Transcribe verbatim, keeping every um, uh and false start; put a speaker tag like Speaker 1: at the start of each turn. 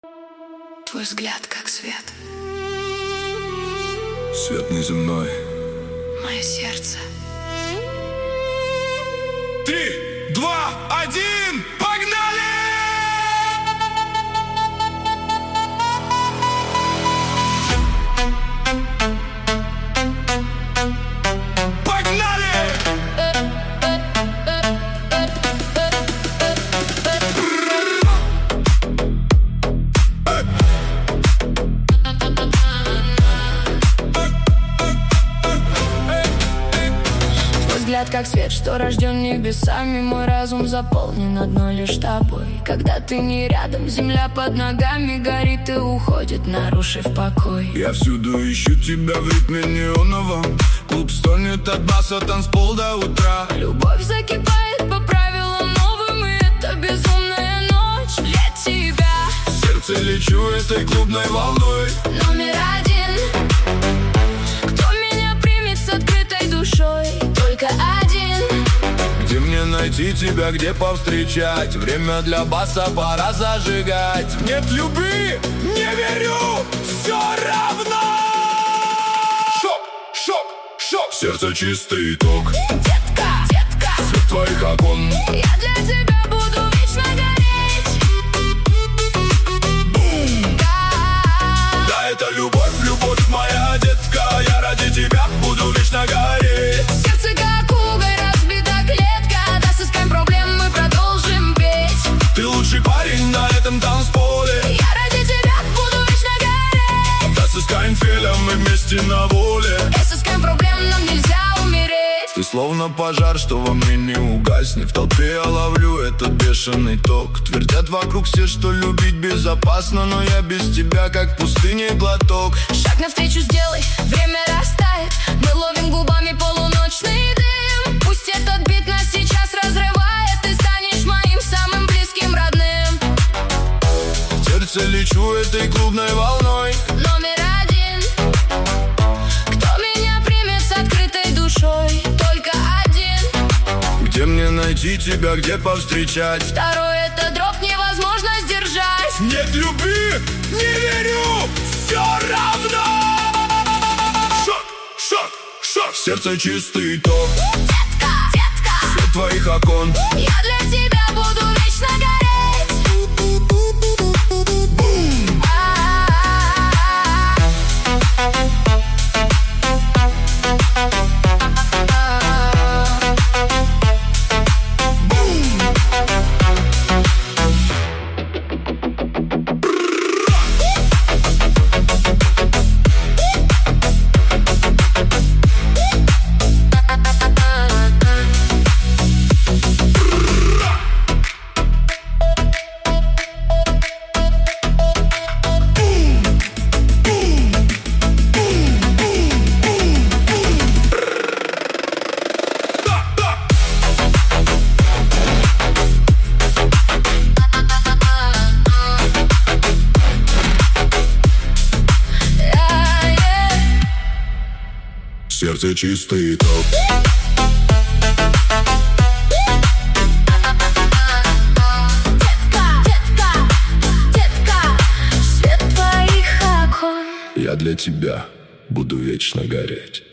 Speaker 1: Твой взгляд как свет,
Speaker 2: свет неземной.
Speaker 1: мое сердце.
Speaker 2: Три, два, один, погнали! Погнали!
Speaker 1: Взгляд как свет, что рожден небесами. Мой разум заполнен одной лишь тобой. Когда ты не рядом, земля под ногами горит и уходит, нарушив покой.
Speaker 2: Я всюду ищу тебя в ритме неоновом. Клуб стонет от баса, танцпол до утра.
Speaker 1: Любовь закипает по правилам новым, и это безумная ночь для тебя.
Speaker 2: В сердце лечу этой клубной волной.
Speaker 1: Номер один, кто меня примет с открытой душой? Только один.
Speaker 2: Где мне найти тебя, где повстречать? Время для баса, пора зажигать. Нет любви, не верю, все равно. Шок, шок, шок. Сердце чистый ток.
Speaker 1: Детка, детка,
Speaker 2: Свет твоих окон.
Speaker 1: я для тебя буду вечно гореть.
Speaker 2: Бум.
Speaker 1: Да.
Speaker 2: Да, это любовь, любовь моя детка. Я ради тебя буду вечно гореть.
Speaker 1: Сердце как уголь, разбита клетка. Да, сыскаем проблем, мы продолжим петь.
Speaker 2: Ты лучший парень на этом танцполе.
Speaker 1: Я ради тебя буду вечно гореть.
Speaker 2: Да, сыскаем феля, мы вместе на воле.
Speaker 1: И сыскаем проблем, нам нельзя умереть.
Speaker 2: Ты словно пожар, что во мне не угаснет. В толпе я ловлю этот бешеный ток. Твердят вокруг все, что любить безопасно, но я без тебя как в пустыне глоток.
Speaker 1: Шаг навстречу сделай, время растает. Мы ловим губами полуночный дым. Пусть этот бит нас сейчас разрывает. Ты станешь моим самым близким родным.
Speaker 2: В сердце лечу этой клубной волной.
Speaker 1: Номер один, кто меня примет с открытой душой? Только один.
Speaker 2: Где мне найти тебя, где повстречать?
Speaker 1: Второй, это дроп, невозможно сдержать.
Speaker 2: Нет любви, не верю, все равно. Шок, шок, шок. Сердце чистый ток.
Speaker 1: Детка, детка,
Speaker 2: Свет твоих окон.
Speaker 1: я для тебя буду вечно гореть.
Speaker 2: Бум. Сердце чистый ток.
Speaker 1: Детка, детка, детка, свет твоих окон.
Speaker 2: Я для тебя буду вечно гореть.